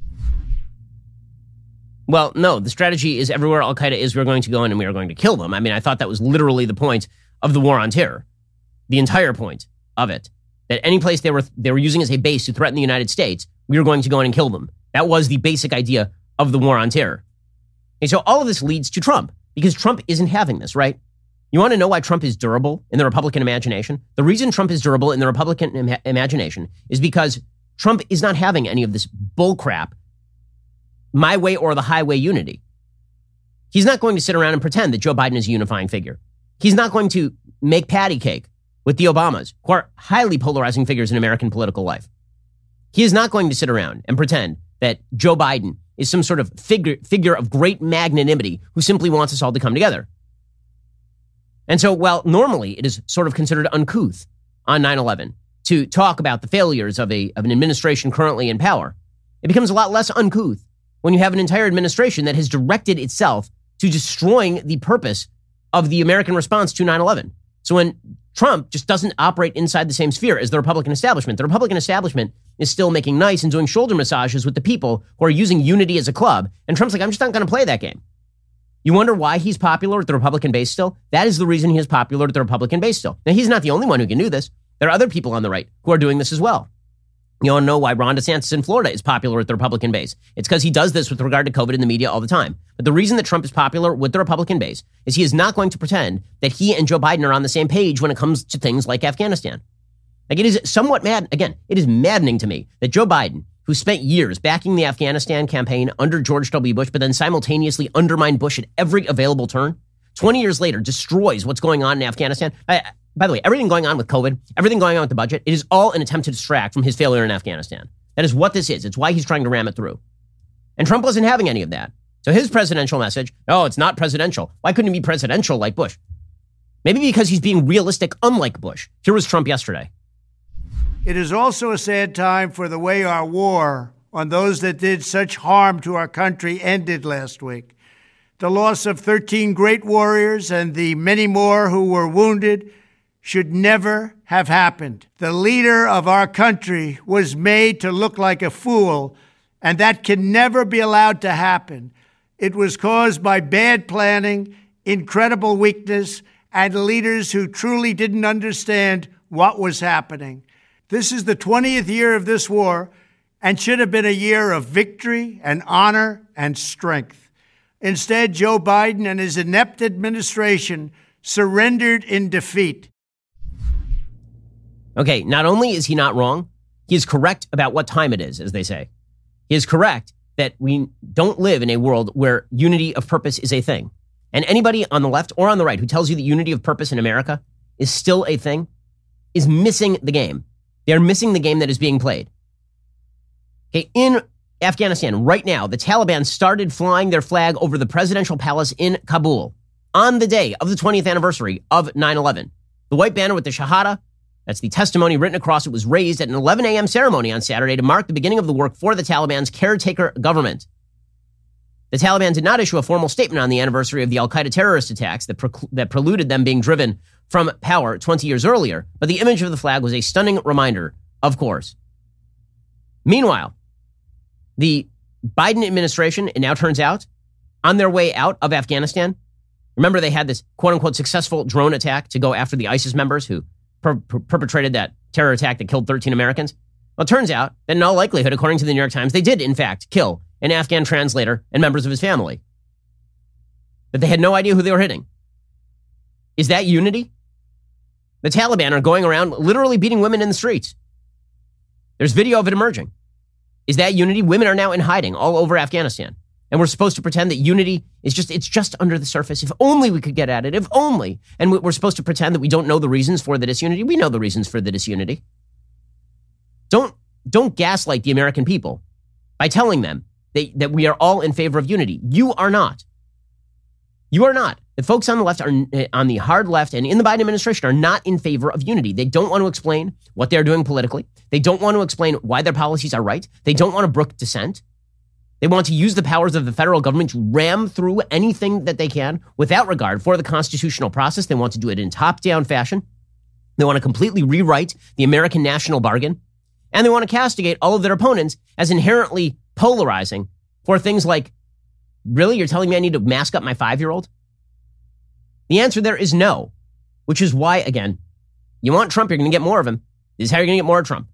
Well, no, the strategy is everywhere Al-Qaeda is, we're going to go in and we are going to kill them. I mean, I thought that was literally the point of the war on terror. The entire point of it. That any place they were they were using as a base to threaten the United States, we were going to go in and kill them. That was the basic idea of the war on terror. And so all of this leads to Trump, because Trump isn't having this, right? You want to know why Trump is durable in the Republican imagination? The reason Trump is durable in the Republican im- imagination is because Trump is not having any of this bullcrap, my way or the highway unity. He's not going to sit around and pretend that Joe Biden is a unifying figure. He's not going to make patty cake with the Obamas, who are highly polarizing figures in American political life. He is not going to sit around and pretend that Joe Biden is some sort of figure, figure of great magnanimity who simply wants us all to come together. And so, while normally it is sort of considered uncouth on nine eleven to talk about the failures of, a, of an administration currently in power, it becomes a lot less uncouth when you have an entire administration that has directed itself to destroying the purpose of the American response to nine eleven. So when Trump just doesn't operate inside the same sphere as the Republican establishment, the Republican establishment is still making nice and doing shoulder massages with the people who are using unity as a club. And Trump's like, I'm just not going to play that game. You wonder why he's popular at the Republican base still? That is the reason he is popular at the Republican base still. Now, he's not the only one who can do this. There are other people on the right who are doing this as well. You want to know why Ron DeSantis in Florida is popular at the Republican base? It's because he does this with regard to COVID in the media all the time. But the reason that Trump is popular with the Republican base is he is not going to pretend that he and Joe Biden are on the same page when it comes to things like Afghanistan. Like, it is somewhat mad. Again, it is maddening to me that Joe Biden, who spent years backing the Afghanistan campaign under George W. Bush, but then simultaneously undermined Bush at every available turn, twenty years later, destroys what's going on in Afghanistan. I, by the way, everything going on with COVID, everything going on with the budget, it is all an attempt to distract from his failure in Afghanistan. That is what this is. It's why he's trying to ram it through. And Trump wasn't having any of that. So his presidential message, oh, it's not presidential. Why couldn't he be presidential like Bush? Maybe because he's being realistic, unlike Bush. Here was Trump yesterday. It is also a sad time for the way our war on those that did such harm to our country ended last week. The loss of thirteen great warriors and the many more who were wounded should never have happened. The leader of our country was made to look like a fool, and that can never be allowed to happen. It was caused by bad planning, incredible weakness, and leaders who truly didn't understand what was happening. This is the twentieth year of this war and should have been a year of victory and honor and strength. Instead, Joe Biden and his inept administration surrendered in defeat. Okay, not only is he not wrong, he is correct about what time it is, as they say. He is correct that we don't live in a world where unity of purpose is a thing. And anybody on the left or on the right who tells you that unity of purpose in America is still a thing is missing the game. They are missing the game that is being played. Okay, in Afghanistan right now, the Taliban started flying their flag over the presidential palace in Kabul on the day of the twentieth anniversary of nine eleven. The white banner with the Shahada, that's the testimony written across it, was raised at an eleven a.m. ceremony on Saturday to mark the beginning of the work for the Taliban's caretaker government. The Taliban did not issue a formal statement on the anniversary of the al-Qaeda terrorist attacks that, preclu- that preluded them being driven from power twenty years earlier, but the image of the flag was a stunning reminder, of course. Meanwhile, the Biden administration, it now turns out, on their way out of Afghanistan, remember they had this quote-unquote successful drone attack to go after the ISIS members who per- per- perpetrated that terror attack that killed thirteen Americans? Well, it turns out that in all likelihood, according to the New York Times, they did, in fact, kill an Afghan translator and members of his family. But they had no idea who they were hitting. Is that unity? The Taliban are going around literally beating women in the streets. There's video of it emerging. Is that unity? Women are now in hiding all over Afghanistan. And we're supposed to pretend that unity is just, it's just under the surface. If only we could get at it, if only. And we're supposed to pretend that we don't know the reasons for the disunity. We know the reasons for the disunity. Don't, don't gaslight the American people by telling them that, that we are all in favor of unity. You are not. You are not. The folks on the left, are on the hard left and in the Biden administration are not in favor of unity. They don't want to explain what they're doing politically. They don't want to explain why their policies are right. They don't want to brook dissent. They want to use the powers of the federal government to ram through anything that they can without regard for the constitutional process. They want to do it in top-down fashion. They want to completely rewrite the American national bargain. And they want to castigate all of their opponents as inherently polarizing for things like, really, you're telling me I need to mask up my five-year-old? The answer there is no, which is why, again, you want Trump, you're going to get more of him. This is how you're going to get more of Trump.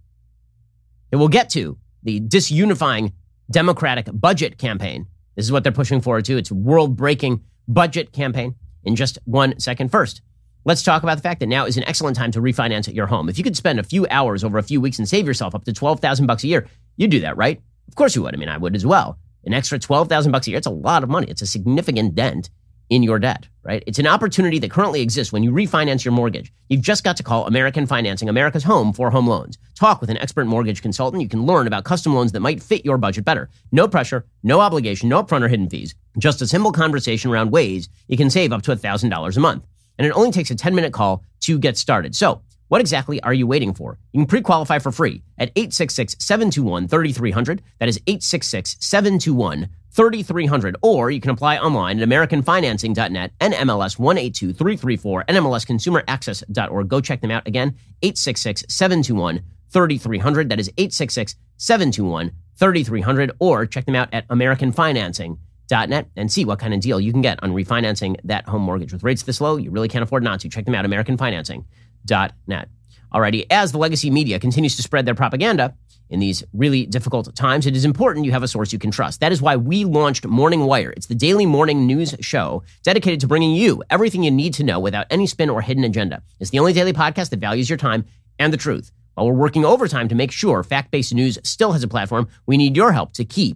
And we'll get to the disunifying Democratic budget campaign. This is what they're pushing forward to. It's a world-breaking budget campaign in just one second. First, let's talk about the fact that now is an excellent time to refinance your home. If you could spend a few hours over a few weeks and save yourself up to twelve thousand bucks a year, you'd do that, right? Of course you would. I mean, I would as well. An extra twelve thousand bucks a year, it's a lot of money. It's a significant dent in your debt, right? It's an opportunity that currently exists when you refinance your mortgage. You've just got to call American Financing, America's home for home loans. Talk with an expert mortgage consultant. You can learn about custom loans that might fit your budget better. No pressure, no obligation, no upfront or hidden fees. Just a simple conversation around ways you can save up to one thousand dollars a month. And it only takes a ten-minute call to get started. So, what exactly are you waiting for? You can pre-qualify for free at eight six six, seven two one, three three zero zero. That is eight six six, seven two one, three three zero zero. Or you can apply online at american financing dot net, N M L S one eight two three three four, N M L S consumer access dot org. Go check them out again, eight six six, seven two one, three three zero zero. That is eight six six, seven two one, three three zero zero. Or check them out at american financing dot net and see what kind of deal you can get on refinancing that home mortgage. With rates this low, you really can't afford not to. Check them out, american financing dot net. Alrighty, as the legacy media continues to spread their propaganda in these really difficult times, it is important you have a source you can trust. That is why we launched Morning Wire. It's the daily morning news show dedicated to bringing you everything you need to know without any spin or hidden agenda. It's the only daily podcast that values your time and the truth. While we're working overtime to make sure fact-based news still has a platform, we need your help to keep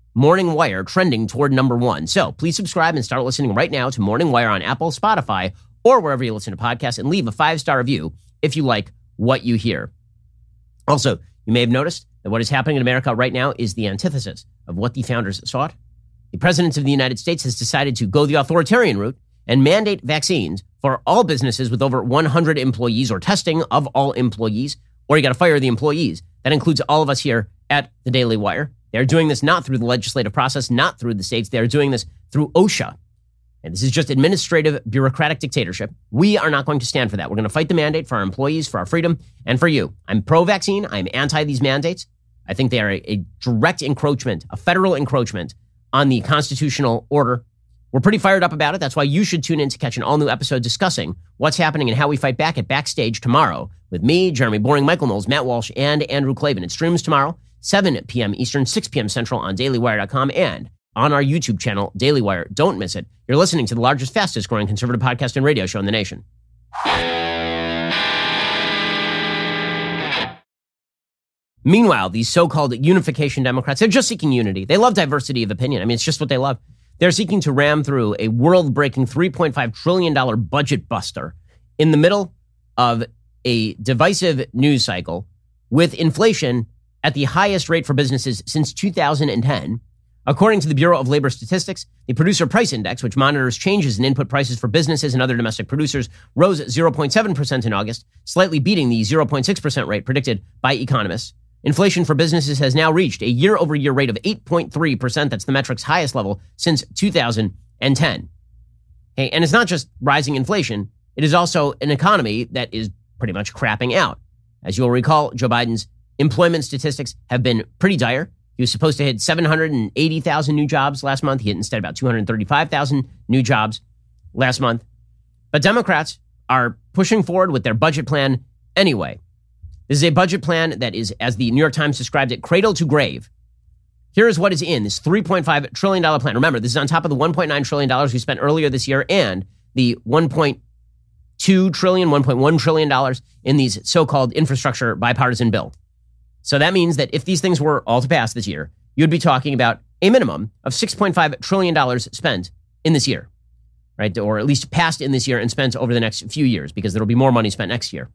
Morning Wire trending toward number one. So please subscribe and start listening right now to Morning Wire on Apple, Spotify, or wherever you listen to podcasts, and leave a five-star review if you like what you hear. Also, you may have noticed that what is happening in America right now is the antithesis of what the founders sought. The President of the United States has decided to go the authoritarian route and mandate vaccines for all businesses with over one hundred employees, or testing of all employees, or you got to fire the employees. That includes all of us here at the Daily Wire. They're doing this not through the legislative process, not through the states. They're doing this through OSHA. And this is just administrative, bureaucratic dictatorship. We are not going to stand for that. We're going to fight the mandate for our employees, for our freedom, and for you. I'm pro-vaccine. I'm anti these mandates. I think they are a, a direct encroachment, a federal encroachment on the constitutional order. We're pretty fired up about it. That's why you should tune in to catch an all-new episode discussing what's happening and how we fight back at Backstage tomorrow with me, Jeremy Boring, Michael Knowles, Matt Walsh, and Andrew Klavan. It streams tomorrow, seven p.m. Eastern, six p.m. Central on daily wire dot com and on our YouTube channel, Daily Wire. Don't miss it. You're listening to the largest, fastest growing conservative podcast and radio show in the nation. Meanwhile, these so-called unification Democrats, they're just seeking unity. They love diversity of opinion. I mean, it's just what they love. They're seeking to ram through a world-breaking three point five trillion dollars budget buster in the middle of a divisive news cycle with inflation at the highest rate for businesses since two thousand ten. According to the Bureau of Labor Statistics, the Producer Price Index, which monitors changes in input prices for businesses and other domestic producers, rose zero point seven percent in August, slightly beating the zero point six percent rate predicted by economists. Inflation for businesses has now reached a year-over-year rate of eight point three percent. That's the metric's highest level since two thousand ten. Okay, and it's not just rising inflation. It is also an economy that is pretty much crapping out. As you'll recall, Joe Biden's employment statistics have been pretty dire. He was supposed to hit seven hundred eighty thousand new jobs last month. He hit instead about two hundred thirty-five thousand new jobs last month. But Democrats are pushing forward with their budget plan anyway. This is a budget plan that is, as the New York Times described it, cradle to grave. Here is what is in this three point five trillion dollars plan. Remember, this is on top of the one point nine trillion dollars we spent earlier this year and the one point two trillion dollars, one point one trillion dollars in these so-called infrastructure bipartisan bill. So that means that if these things were all to pass this year, you'd be talking about a minimum of six point five trillion dollars spent in this year, right? Or at least passed in this year and spent over the next few years, because there will be more money spent next year.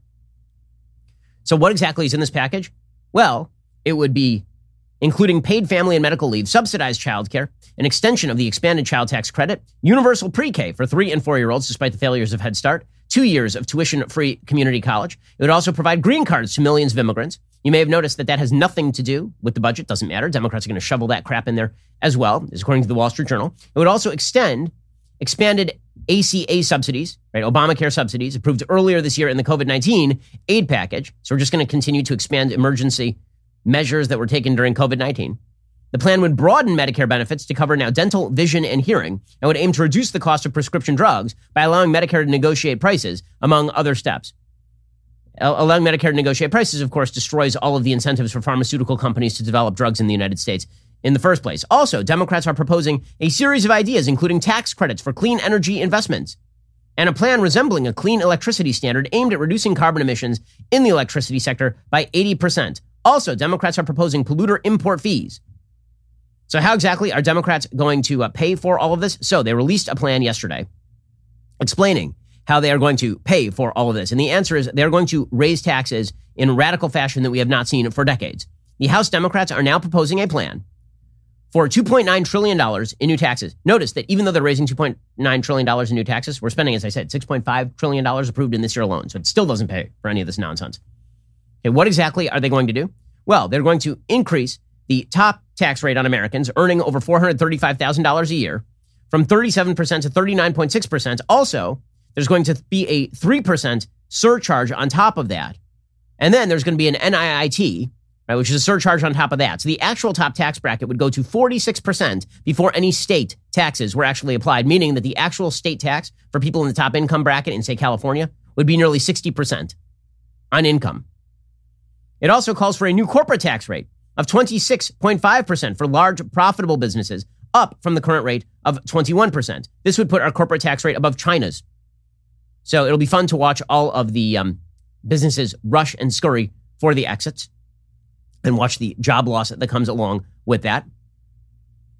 So what exactly is in this package? Well, it would be including paid family and medical leave, subsidized childcare, an extension of the expanded child tax credit, universal pre-K for three and four-year-olds despite the failures of Head Start, two years of tuition-free community college. It would also provide green cards to millions of immigrants. You may have noticed that that has nothing to do with the budget. Doesn't matter. Democrats are going to shovel that crap in there as well, according to the Wall Street Journal. It would also extend expanded A C A subsidies, right? Obamacare subsidies approved earlier this year in the COVID nineteen aid package. So we're just going to continue to expand emergency measures that were taken during COVID nineteen. The plan would broaden Medicare benefits to cover now dental, vision, and hearing, and would aim to reduce the cost of prescription drugs by allowing Medicare to negotiate prices, among other steps. Allowing Medicare to negotiate prices, of course, destroys all of the incentives for pharmaceutical companies to develop drugs in the United States in the first place. Also, Democrats are proposing a series of ideas, including tax credits for clean energy investments and a plan resembling a clean electricity standard aimed at reducing carbon emissions in the electricity sector by eighty percent. Also, Democrats are proposing polluter import fees. So how exactly are Democrats going to uh, pay for all of this? So they released a plan yesterday explaining how they are going to pay for all of this. And the answer is they're going to raise taxes in a radical fashion that we have not seen for decades. The House Democrats are now proposing a plan for two point nine trillion dollars in new taxes. Notice that even though they're raising two point nine trillion dollars in new taxes, we're spending, as I said, six point five trillion dollars approved in this year alone. So it still doesn't pay for any of this nonsense. Okay, what exactly are they going to do? Well, they're going to increase the top tax rate on Americans earning over four hundred thirty-five thousand dollars a year from thirty-seven percent to thirty-nine point six percent. Also, there's going to be a three percent surcharge on top of that. And then there's going to be an N I I T, right, which is a surcharge on top of that. So the actual top tax bracket would go to forty-six percent before any state taxes were actually applied, meaning that the actual state tax for people in the top income bracket in, say, California would be nearly sixty percent on income. It also calls for a new corporate tax rate of twenty-six point five percent for large profitable businesses, up from the current rate of twenty-one percent. This would put our corporate tax rate above China's. So it'll be fun to watch all of the um, businesses rush and scurry for the exits and watch the job loss that comes along with that.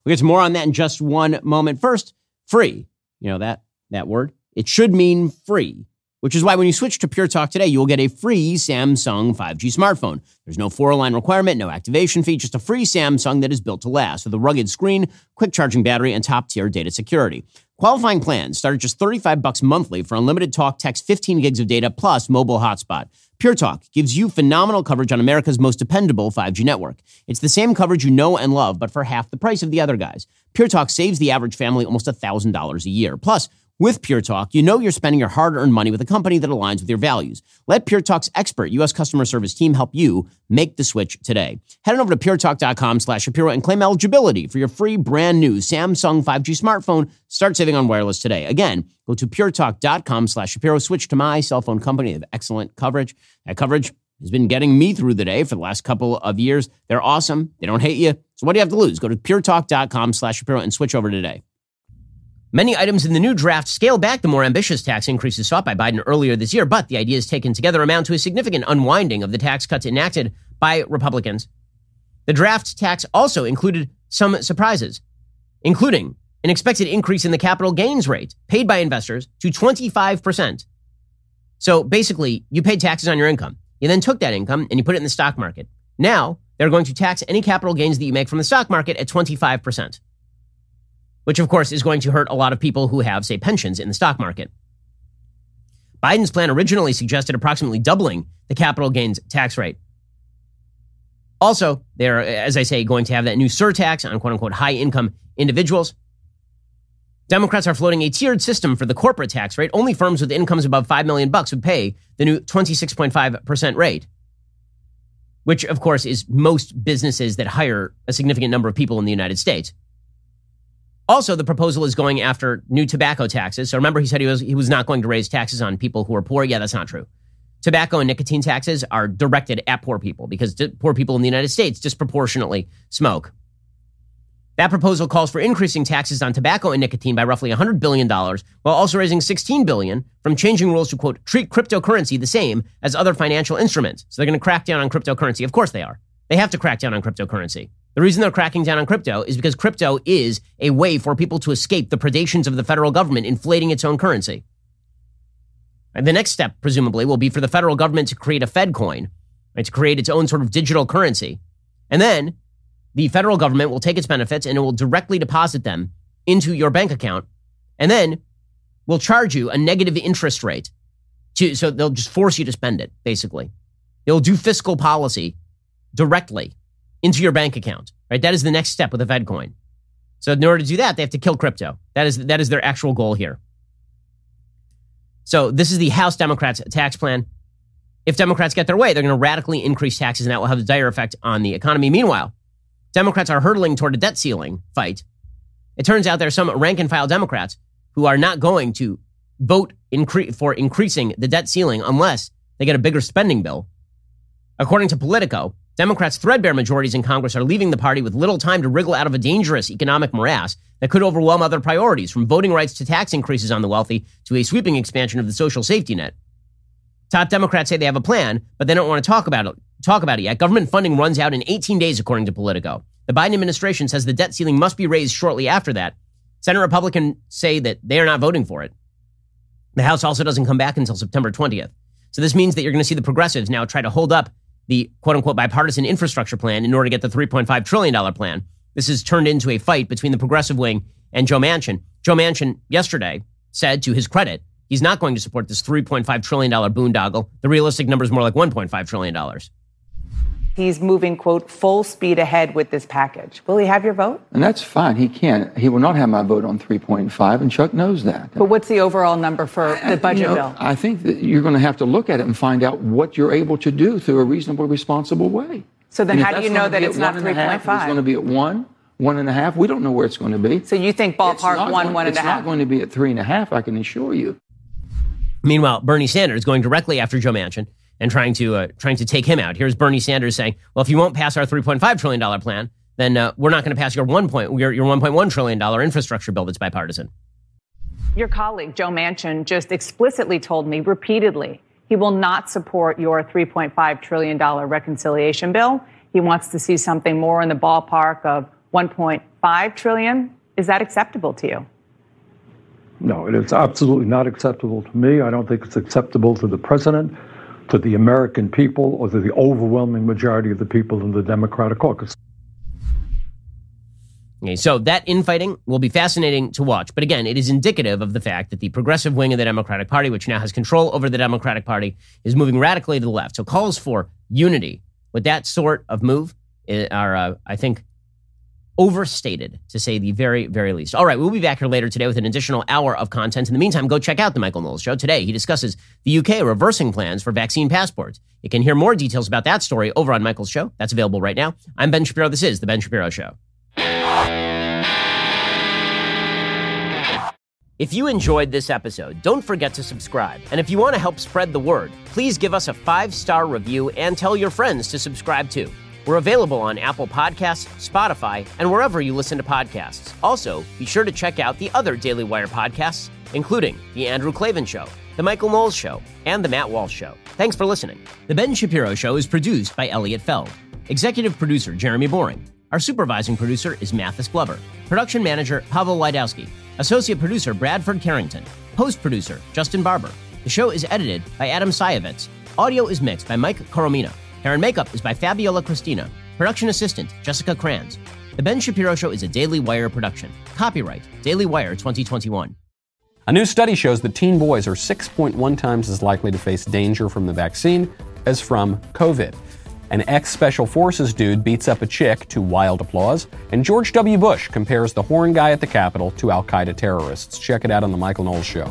We'll get to more on that in just one moment. First, free. You know that, that word? It should mean free, which is why when you switch to Pure Talk today, you will get a free Samsung five G smartphone. There's no four-line requirement, no activation fee, just a free Samsung that is built to last with a rugged screen, quick charging battery, and top-tier data security. Qualifying plans start at just thirty-five bucks monthly for unlimited talk, text, fifteen gigs of data, plus mobile hotspot. Pure Talk gives you phenomenal coverage on America's most dependable five G network. It's the same coverage you know and love, but for half the price of the other guys. Pure Talk saves the average family almost one thousand dollars a year. Plus, with Pure Talk, you know you're spending your hard-earned money with a company that aligns with your values. Let Pure Talk's expert U S customer service team help you make the switch today. Head on over to puretalk.com slash Shapiro and claim eligibility for your free brand new Samsung five G smartphone. Start saving on wireless today. Again, go to puretalk.com slash Shapiro. Switch to my cell phone company. They have excellent coverage. That coverage has been getting me through the day for the last couple of years. They're awesome. They don't hate you. So what do you have to lose? Go to puretalk.com slash Shapiro and switch over today. Many items in the new draft scale back the more ambitious tax increases sought by Biden earlier this year, but the ideas taken together amount to a significant unwinding of the tax cuts enacted by Republicans. The draft tax also included some surprises, including an expected increase in the capital gains rate paid by investors to twenty-five percent. So basically, you paid taxes on your income. You then took that income and you put it in the stock market. Now, they're going to tax any capital gains that you make from the stock market at twenty-five percent. Which, of course, is going to hurt a lot of people who have, say, pensions in the stock market. Biden's plan originally suggested approximately doubling the capital gains tax rate. Also, they're, as I say, going to have that new surtax on quote-unquote high-income individuals. Democrats are floating a tiered system for the corporate tax rate. Only firms with incomes above five million bucks would pay the new twenty-six point five percent rate, which, of course, is most businesses that hire a significant number of people in the United States. Also, the proposal is going after new tobacco taxes. So remember, he said he was he was not going to raise taxes on people who are poor. Yeah, that's not true. Tobacco and nicotine taxes are directed at poor people because poor people in the United States disproportionately smoke. That proposal calls for increasing taxes on tobacco and nicotine by roughly one hundred billion dollars, while also raising sixteen billion dollars from changing rules to, quote, treat cryptocurrency the same as other financial instruments. So they're going to crack down on cryptocurrency. Of course they are. They have to crack down on cryptocurrency. The reason they're cracking down on crypto is because crypto is a way for people to escape the predations of the federal government inflating its own currency. And the next step, presumably, will be for the federal government to create a Fed coin, right, to create its own sort of digital currency. And then the federal government will take its benefits and it will directly deposit them into your bank account and then will charge you a negative interest rate. To, so they'll just force you to spend it, basically. They'll do fiscal policy directly into your bank account, right? That is the next step with the Fed coin. So in order to do that, they have to kill crypto. That is, that is their actual goal here. So this is the House Democrats' tax plan. If Democrats get their way, they're going to radically increase taxes, and that will have a dire effect on the economy. Meanwhile, Democrats are hurtling toward a debt ceiling fight. It turns out there are some rank-and-file Democrats who are not going to vote incre- for increasing the debt ceiling unless they get a bigger spending bill. According to Politico, Democrats' threadbare majorities in Congress are leaving the party with little time to wriggle out of a dangerous economic morass that could overwhelm other priorities, from voting rights to tax increases on the wealthy to a sweeping expansion of the social safety net. Top Democrats say they have a plan, but they don't want to talk about it, talk about it yet. Government funding runs out in eighteen days, according to Politico. The Biden administration says the debt ceiling must be raised shortly after that. Senate Republicans say that they are not voting for it. The House also doesn't come back until September twentieth. So this means that you're going to see the progressives now try to hold up the quote-unquote bipartisan infrastructure plan in order to get the three point five trillion dollars plan. This has turned into a fight between the progressive wing and Joe Manchin. Joe Manchin yesterday said, to his credit, he's not going to support this three point five trillion dollars boondoggle. The realistic number is more like one point five trillion dollars. He's moving, quote, full speed ahead with this package. Will he have your vote? And that's fine. He can. He will not have my vote on three point five, and Chuck knows that. But what's the overall number for the budget you know, bill? I think that you're going to have to look at it and find out what you're able to do through a reasonable, responsible way. So then and how do you know that it's not three point five? It's going to be at one, one and a half. We don't know where it's going to be. So you think ballpark one, going, one and a half? It's not going to be at three and a half, I can assure you. Meanwhile, Bernie Sanders going directly after Joe Manchin and trying to uh, trying to take him out. Here's Bernie Sanders saying, well, if you won't pass our three point five trillion dollars plan, then uh, we're not going to pass your one point your, your one point one trillion dollars infrastructure bill that's bipartisan. Your colleague, Joe Manchin, just explicitly told me repeatedly he will not support your three point five trillion dollars reconciliation bill. He wants to see something more in the ballpark of one point five trillion dollars. Is that acceptable to you? No, it is absolutely not acceptable to me. I don't think it's acceptable to the president, to the American people, or to the overwhelming majority of the people in the Democratic caucus. Okay, so that infighting will be fascinating to watch. But again, it is indicative of the fact that the progressive wing of the Democratic Party, which now has control over the Democratic Party, is moving radically to the left. So calls for unity with that sort of move are, uh, I think, overstated, to say the very, very least. All right, we'll be back here later today with an additional hour of content. In the meantime, go check out The Michael Knowles Show. Today, he discusses the U K reversing plans for vaccine passports. You can hear more details about that story over on Michael's show. That's available right now. I'm Ben Shapiro. This is The Ben Shapiro Show. If you enjoyed this episode, don't forget to subscribe. And if you want to help spread the word, please give us a five-star review and tell your friends to subscribe too. We're available on Apple Podcasts, Spotify, and wherever you listen to podcasts. Also, be sure to check out the other Daily Wire podcasts, including The Andrew Klavan Show, The Michael Knowles Show, and The Matt Walsh Show. Thanks for listening. The Ben Shapiro Show is produced by Elliot Feld. Executive producer, Jeremy Boring. Our supervising producer is Mathis Glover. Production manager, Pavel Wydowski. Associate producer, Bradford Carrington. Post-producer, Justin Barber. The show is edited by Adam Sayevitz. Audio is mixed by Mike Coromina. Hair and makeup is by Fabiola Cristina. Production assistant, Jessica Kranz. The Ben Shapiro Show is a Daily Wire production. Copyright, Daily Wire twenty twenty-one. A new study shows that teen boys are six point one times as likely to face danger from the vaccine as from COVID. An ex-Special Forces dude beats up a chick to wild applause, and George W. Bush compares the horn guy at the Capitol to al-Qaeda terrorists. Check it out on The Michael Knowles Show.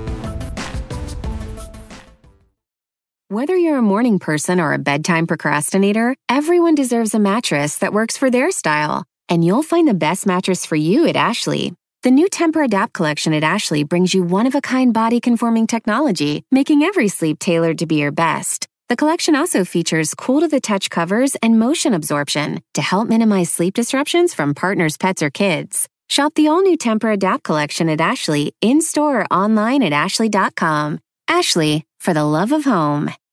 Whether you're a morning person or a bedtime procrastinator, everyone deserves a mattress that works for their style. And you'll find the best mattress for you at Ashley. The new Tempur-Adapt collection at Ashley brings you one-of-a-kind body-conforming technology, making every sleep tailored to be your best. The collection also features cool-to-the-touch covers and motion absorption to help minimize sleep disruptions from partners, pets, or kids. Shop the all-new Tempur-Adapt collection at Ashley, in-store or online at ashley dot com. Ashley, for the love of home.